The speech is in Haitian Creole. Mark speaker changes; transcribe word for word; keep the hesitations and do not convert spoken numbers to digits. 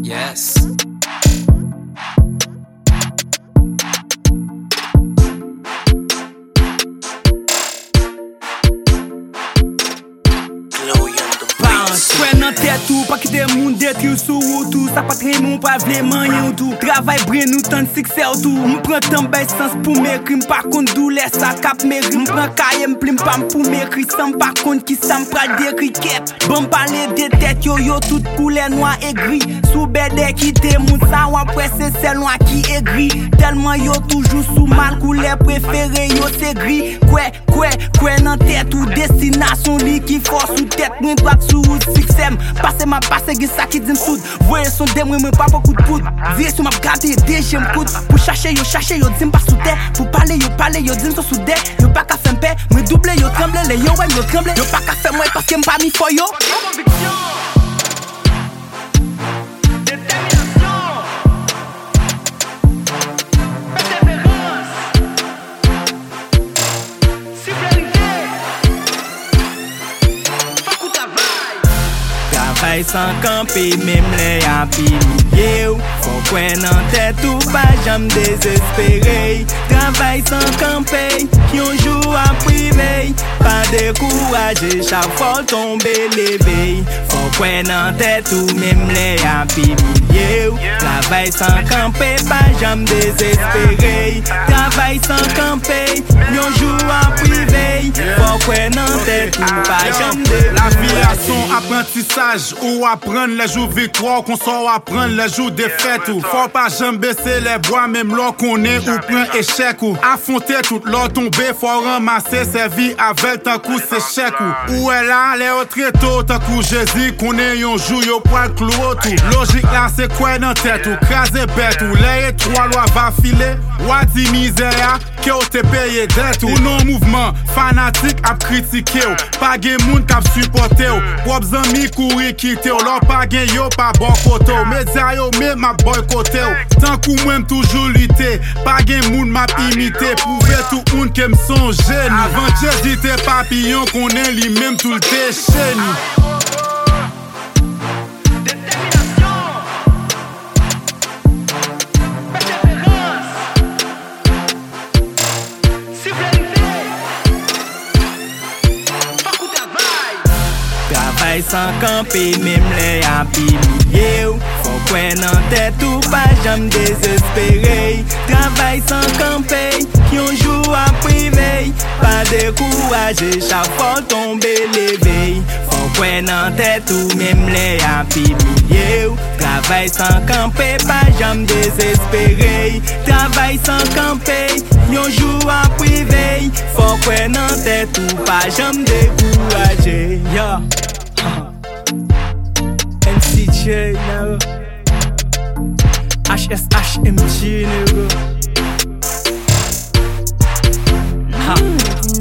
Speaker 1: Yes.
Speaker 2: Kwen nan tèt ou, pa kite moun detri sou ou tou. Sa pa tre moun pa vle manyen ou tou. Travay bre nou tan sikse ou tou. M'pren tan bay sens pou mekri. M'pa kont doule sa kap meri. M'pren kaye m'plim pam pou mekri. San pa kont ki sa m'pral dekri ket. Bon pale de tèt yo yo tout koule noa e gri. Sou bede kite moun sa wapre se sel noa ki e gri. Telman yo toujou sou mal koule prefere yo se gri. Kwe, kwe, kwe nan tèt ou destinasyon li ki force ou tèt mwen brak sou ou siksem. Pase ma pase gen sa ki dim soud. Voye son dem mwen pa beaucoup de poud. Vie sou map gade deje m'koud. Pou chache yo chache yo dim pa sou te. Pou pale yo pale yo dim so sou de. Yo pa ka fè mpe, mwen double yo tremble. Le yo wèm yo tremble. Yo pa ka fè mwen paske m'pa mi fo yo. Travay sans camper, même les appuyer. Faut kwen nan tête ou pas jam désespéré. Travail sans camper, yon jour à privé. Pas décourager, chaque fois tomber levé. Faut kwen nan tête ou même les appuyer. Travail sans camper, pas jam désespéré. Travail sans camper, yon jour à privé. Faut kwen nan tête ou pas jam désespéré.
Speaker 3: La vie a son apprentissage. Ou apprendre les jours victoire, qu'on sort apprendre les jours défaite. Ou faut pas jamais baisser les bois, même l'or qu'on est ou prend échec. Ou affronter toute l'or tombée, faut ramasser ses vies avec tant coup c'est chèque. Ou est là, les autres tôt, tant coup Jésus, qu'on est un jour, yo poil clou tout. Logique là, c'est quoi dans tête ou craser bête ou les trois lois va filer. Ou a dit misère, que ou te paye dette. Ou non mouvement, fanatique à critiquer. Pas gen moun k'ap supporter. Wap zami kouri kite ou lor pa gen yo pa bon kote ou. Media yo me m'a boykote ou. Tant kou mwen toujou lutte. Pa gen moun m'a imite. Pouve tout moun ke m'son geni. Avant Jésus te papillon konen li même tout l'te chenni.
Speaker 2: Travail sans camper, même les appuyer. Faut kwen nan tête ou pas jam désespéré. Travail sans camper, yon jour à privé. Pas décourager, chaque fois tomber levé. Faut kwen nan tête ou même les appuyer. Travail sans camper, pas jam désespéré. Travail sans camper, yon jour à privé. Faut kwen nan tête ou pas jam décourager. Yeah. M C J, nigga. H S H M G, nigga. Ha.